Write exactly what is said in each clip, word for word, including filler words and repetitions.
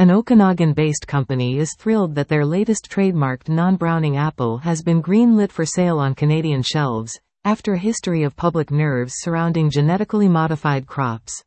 An Okanagan-based company is thrilled that their latest trademarked non-browning apple has been green-lit for sale on Canadian shelves, after a history of public nerves surrounding genetically modified crops.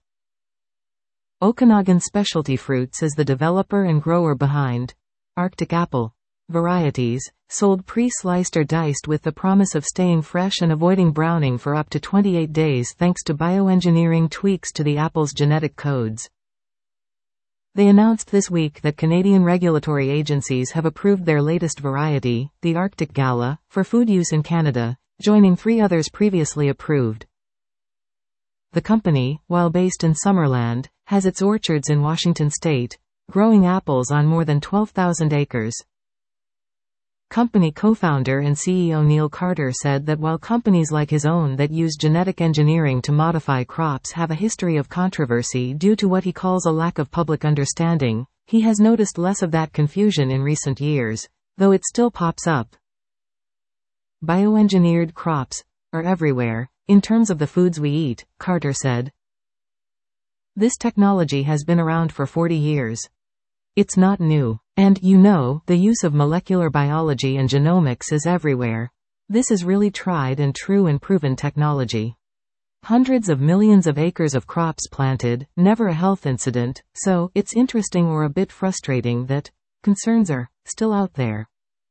Okanagan Specialty Fruits is the developer and grower behind Arctic Apple varieties, sold pre-sliced or diced with the promise of staying fresh and avoiding browning for up to twenty-eight days thanks to bioengineering tweaks to the apple's genetic codes. They announced this week that Canadian regulatory agencies have approved their latest variety, the Arctic Gala, for food use in Canada, joining three others previously approved. The company, while based in Summerland, has its orchards in Washington state, growing apples on more than twelve thousand acres. Company co-founder and C E O Neil Carter said that while companies like his own that use genetic engineering to modify crops have a history of controversy due to what he calls a lack of public understanding, he has noticed less of that confusion in recent years, though it still pops up. Bioengineered crops are everywhere, in terms of the foods we eat, Carter said. This technology has been around for forty years. It's not new. And, you know, the use of molecular biology and genomics is everywhere. This is really tried and true and proven technology. Hundreds of millions of acres of crops planted, never a health incident, so it's interesting or a bit frustrating that concerns are still out there.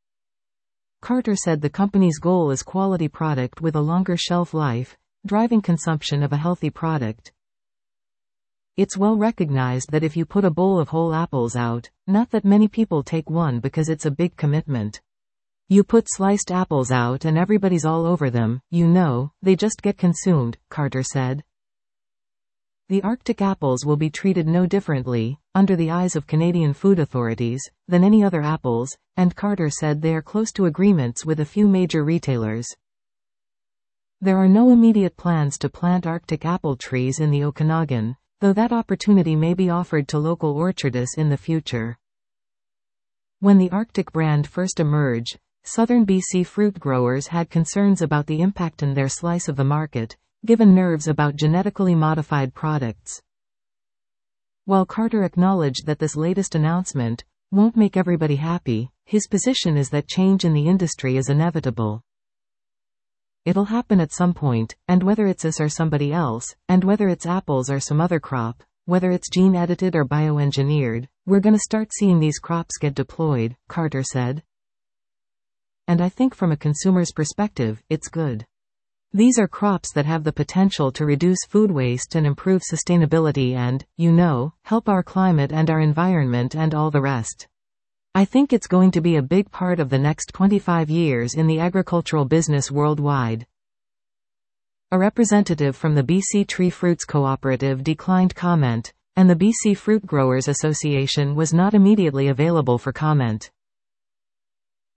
Carter said the company's goal is quality product with a longer shelf life, driving consumption of a healthy product. It's well recognized that if you put a bowl of whole apples out, not that many people take one because it's a big commitment. You put sliced apples out and everybody's all over them, you know, they just get consumed, Carter said. The Arctic apples will be treated no differently, under the eyes of Canadian food authorities, than any other apples, and Carter said they are close to agreements with a few major retailers. There are no immediate plans to plant Arctic apple trees in the Okanagan, though that opportunity may be offered to local orchardists in the future. When the Arctic brand first emerged, southern B C fruit growers had concerns about the impact on their slice of the market, given nerves about genetically modified products. While Carter acknowledged that this latest announcement won't make everybody happy, his position is that change in the industry is inevitable. It'll happen at some point, and whether it's us or somebody else, and whether it's apples or some other crop, whether it's gene-edited or bioengineered, we're gonna start seeing these crops get deployed, Carter said. And I think from a consumer's perspective, it's good. These are crops that have the potential to reduce food waste and improve sustainability and, you know, help our climate and our environment and all the rest. I think it's going to be a big part of the next twenty-five years in the agricultural business worldwide. A representative from the B C Tree Fruits Cooperative declined comment, and the B C Fruit Growers Association was not immediately available for comment.